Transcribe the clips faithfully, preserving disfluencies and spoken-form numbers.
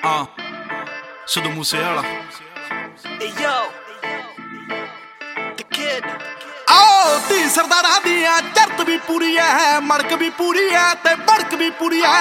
ਹਾਂ ਸਿੱਧੂ ਮੂਸੇਵਾਲਾ ਆਓ ਤੀ ਸਰਦਾਰਾਂ ਦੀਆਂ ਚਰਤ ਵੀ ਪੂਰੀ ਐ, ਮੜਕ ਵੀ ਪੂਰੀ ਐ ਤੇ ਬੜਕ ਵੀ ਪੂਰੀ ਐ।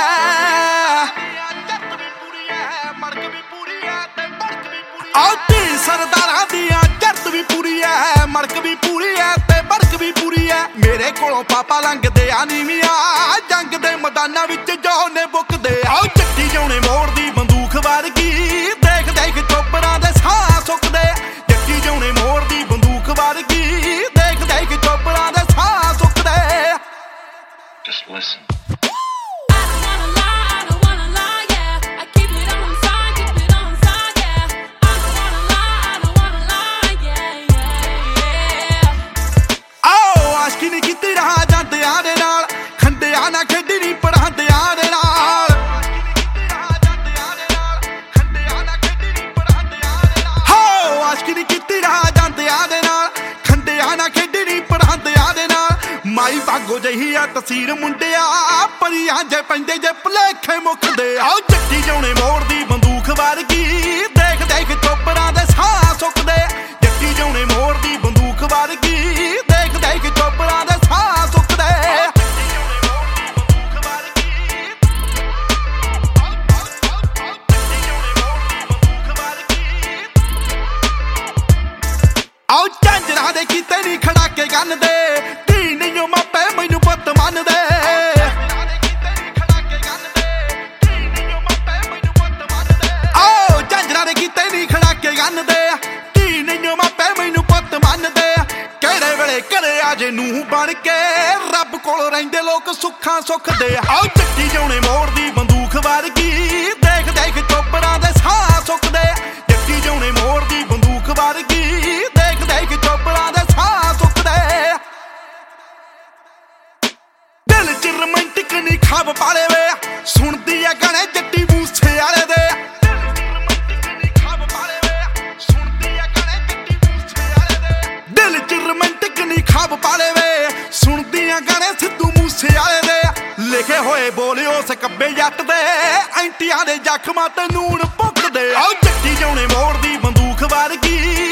ਆਓ ਤੀ ਸਰਦਾਰਾਂ ਦੀਆਂ ਚਰਤ ਵੀ ਪੂਰੀ ਐ, ਮੜਕ ਵੀ ਪੂਰੀ ਐ ਤੇ ਬੜਕ ਵੀ ਪੂਰੀ ਐ। ਮੇਰੇ ਕੋਲੋਂ ਪਾਪਾ ਲੰਘਦੇ ਆ ਨੀਵੀਆਂ, ਜੰਗ ਦੇ ਮੈਦਾਨਾਂ ਵਿੱਚ ਜੋ ਨੇ ਬੁੱਕਦੇ। ਆਓ ਚੱਟੀ ਜਾਉਣੇ ਮੋੜ ਦੀ ਬੰਦੂਕ ਵਰਗੀ, ਦੇਖ ਦੇਖ ਚੋਪੜਾਂ ਦੇ ਸਾਹ ਸੁੱਕਦੇ। ਚੱਟੀ ਜਾਉਣੇ ਮੋੜ ਦੀ ਬੰਦੂਕ ਵਰਗੀ, ਦੇਖ ਦੇਖ ਚੋਪੜਾਂ ਦੇ ਸਾਹ ਸੁੱਕਦੇ। Just listen. ਮਾਈ ਭਾਗੋ ਜਹੀ ਆ ਤਸੀਰ ਮੁੰਡਿਆ, ਪਰੀਆਂ ਜੇ ਪੈਂਦੇ ਜੇ ਭੁਲੇਖੇ ਮੁੱਕਦੇ। ਆਓ ਚੱਟੀ ਜਾਉਣੇ ਮੋੜ ਦੀ ਬੰਦੂਕ ਵਰਗੀ, ਦੇਖ ਦੇਖ ਚੋਪੜਾਂ ਦੇ ਸਾਹ ਸੁੱਕਦੇ। ਚੱਟੀ ਜਾਉਣੇ ਮੋੜ ਦੀ ਬੰਦੂਕ ਵਰਗੀ, ਦੇਖ ਦੇਖ ਚੋਪੜਾਂ ਦੇ ਸਾਹ ਸੁੱਕਦੇ। ਆਓ ਝਾਂਜਰਾਂ ਦੇ ਕੀਤੇ ਨੀ ਖੜਾਕੇ ਗੰਨ ਦੇ, ਧੀ ਨਹੀਂ ਮਾਪੇ ਮੈਨੂੰ ਪੁੱਤ ਮੰਨਦੇ। ਆਓ ਝਾਂਜਰਾਂ ਦੇ ਕੀਤੇ ਨੀ ਖੜਾਕੇ ਗੰਨ ਦੇ, ਧੀ ਨਹੀਂ ਮਾਪੇ ਮੈਨੂੰ ਪੁੱਤ ਮੰਨਦੇ। ਕਿਹੜੇ ਵੇਲੇ ਘਰੇ ਆ ਜੇ ਨੂੰਹ ਬਣ ਕੇ, ਰੱਬ ਕੋਲ ਰਹਿੰਦੇ ਲੋਕ ਸੁੱਖਾਂ ਸੁੱਖਦੇ। ਆਓ ਚੱਟੀ ਜਾਉਣੇ ਮੋੜ ਦੀ ਬੰਦੂਕ ਵਰਗੀ, ਦੇਖ ਦੇਖ ਚੋਪੜਾਂ ਦੇ ਸਾਹ ਸੁੱਕਦੇ। ਚੱਟੀ ਜਾਉਣੇ ਮੋੜ ਦੀ ਬੰਦੂਕ ਵਰਗੀ, ਦੇਖ ਦੇਖ ਚੋਪੜਾਂ ਦੇ ਸਾਹ ਸੁੱਕਦੇ। ਦਿਲ ਚ ਰੋਮਾਂਟਿਕ ਨੀ ਖਾਬ ਪਾਲੇ ਵੇ, ਸੁਣਦੀ ਆ ਗਾਣੇ ਜੱਟੀ ਮੂਸੇਵਾਲੇ ਦੇ। ਦਿਲ ਚ ਰੋਮਾਂਟਿਕ ਨੀ ਖਾਬ ਪਾਲੇ ਵੇ, ਸੁਣਦੀ ਆ ਗਾਣੇ ਸਿੱਧੂ ਮੂਸੇਵਾਲੇ ਦੇ। ਲਿਖੇ ਹੋਏ ਬੋਲੇ ਉਸ ਕੱਬੇ ਜੱਟ ਦੇ, ਐਂਟੀਆਂ ਦੇ ਜ਼ਖਮਾਂ ਤੇ ਨੂਣ ਭੁੱਕਦੇ। ਆਓ ਚੱਟੀ ਜਾਉਣੇ ਮੋੜ ਦੀ ਬੰਦੂਕ ਵਰਗੀ,